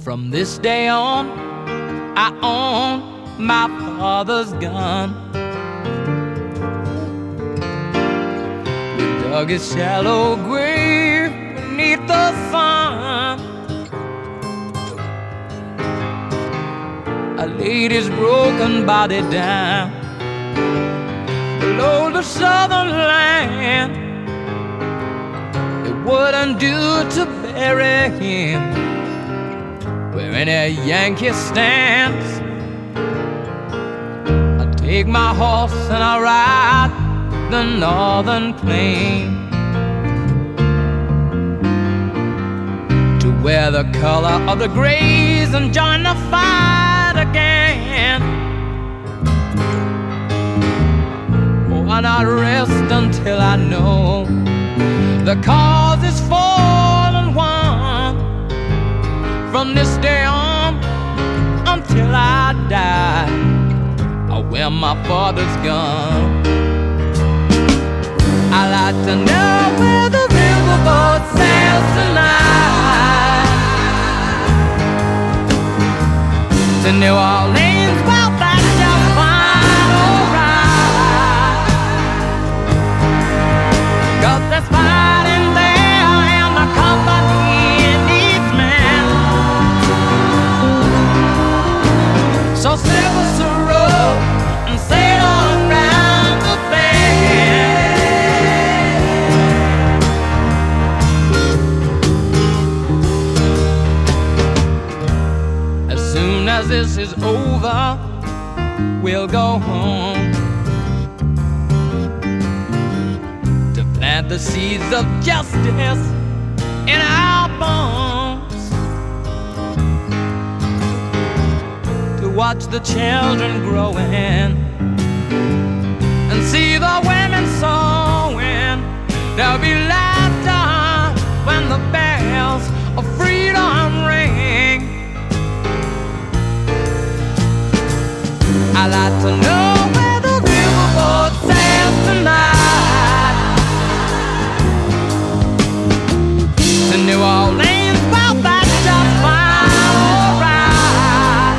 From this day on, I own my father's gun. We dug his shallow grave beneath the sun. I laid his broken body down below the southern land. It wouldn't do to bury him where any Yankee stands. I take my horse and I ride the northern plain to where the color of the grays and join the fight again. Oh, and I rest until I know the cause is full and won. From this day on until I die, I wear my father's gun. I like to know where the riverboat sails tonight. To New Orleans, well, that's just fine, alright. 'Cause there's fighting there and the company needs men. So slip us a rope and sail all around the bend. As soon as this is over, we'll go home to plant the seeds of justice in our bones, to watch the children growing and see the women sewing. There'll be laughter when the bells of freedom ring. I like to know where the riverboat sails tonight. To New Orleans, well, that's just fine, alright.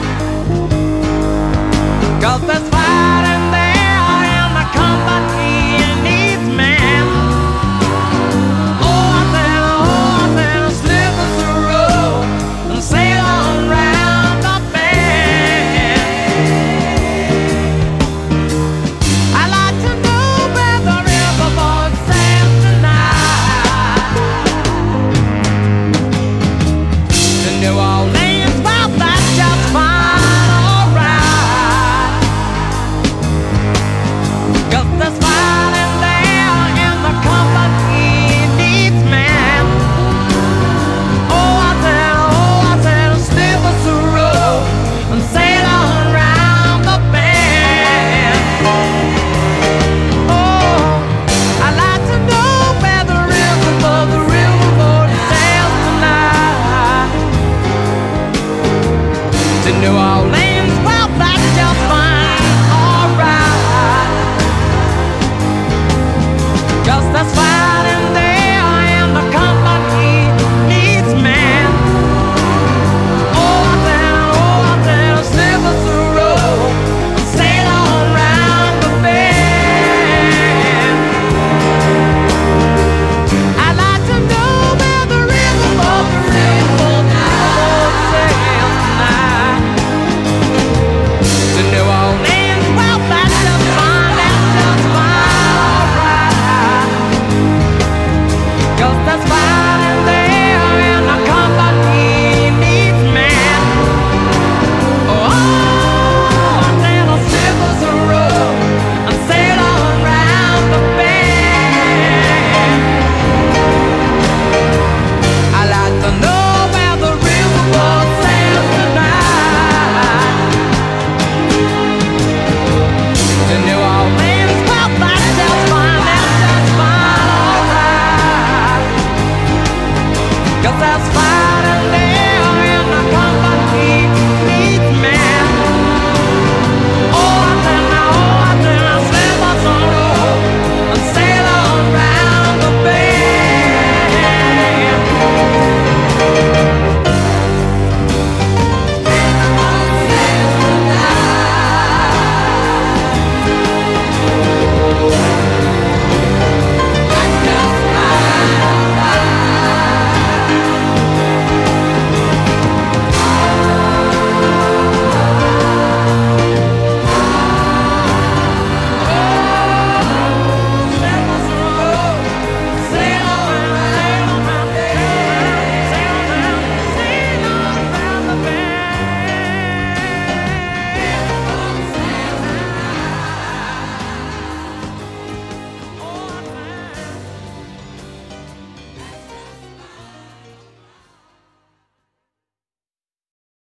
'Cause there's fighting there and the company needs men. Oh, I said, slip us a rope and sail on round the bend. I like to know where the riverboat sails tonight. To New Orleans, well, that's just fine, alright. 'Cause there's fighting there and the company needs men. Oh, I said, slip us a rope and sail on round the bend. Oh, I like to know where the riverboat sails tonight. To New Orleans.